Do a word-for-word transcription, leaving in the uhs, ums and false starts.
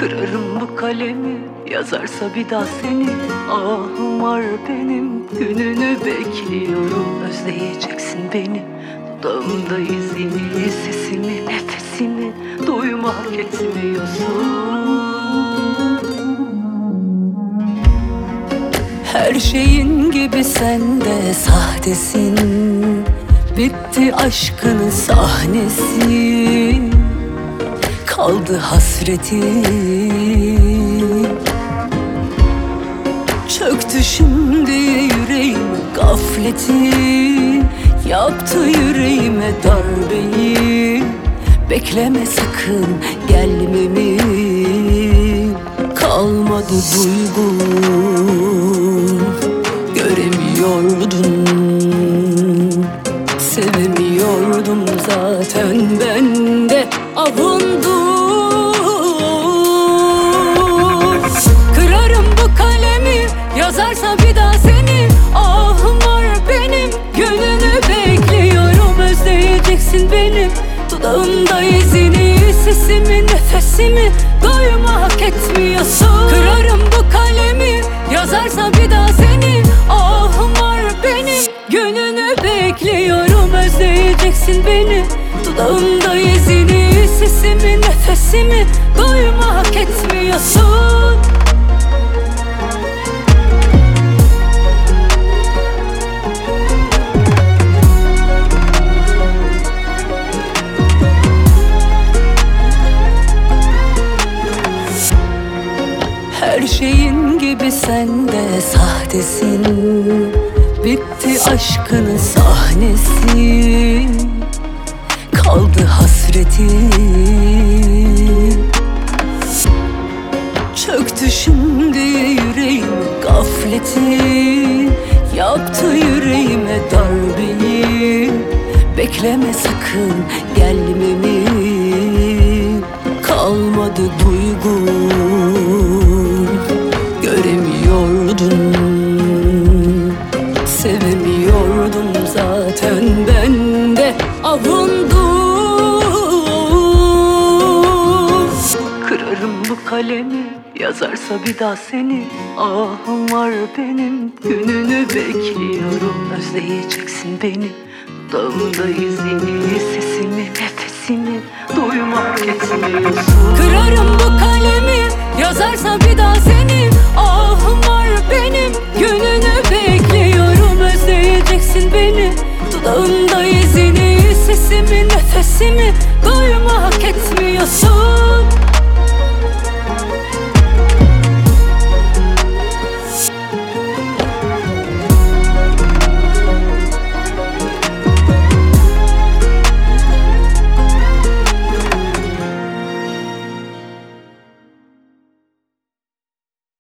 Kırarım bu kalemi, yazarsa bir daha seni. Ahım var benim, gününü bekliyorum. Özleyeceksin beni, dudağımda izini, sesimi, nefesimi duymak etmiyorsun. Her şeyin gibi sen de sahtesin. Bitti aşkının sahnesi, kaldı hasreti. Çöktü şimdi yüreğim gafleti, yaptı yüreğime darbeyi. Bekleme sakın gelmemi, kalmadı duygun. Göremiyordun, sevemiyordum zaten, ben de avundum. Kırarım bu kalemi, yazarsa bir daha seni. Ahım var benim, gününü bekliyorum. Özleyeceksin benim, dudağımda izini, sesimi, nefesimi duymak etmiyorsun. Kırarım bu kalemi, yazarsa bir daha seni. Ahım var benim, gününü bekliyorum. Özleyeceksin beni, dudağımda izini, sesimi, nefesimi duymak etmiyorsun. Her şeyin gibi sen de sahtesin. Bitti aşkının sahnesi, kaldı hasreti. Çöktü şimdi yüreğim gafleti, yaptı yüreğime darbeyi. Bekleme sakın gelmemi, kalmadı duygun. Göremiyordun, sevemiyordum zaten, ben de avundum. Kırarım bu kalemi, yazarsa bir daha seni. Ahım var benim, gününü bekliyorum. Özleyeceksin beni, dudağımda izini, sesimi, nefesimi duymak etmiyorsun. Kırarım bu kalemi, yazarsa bir daha seni.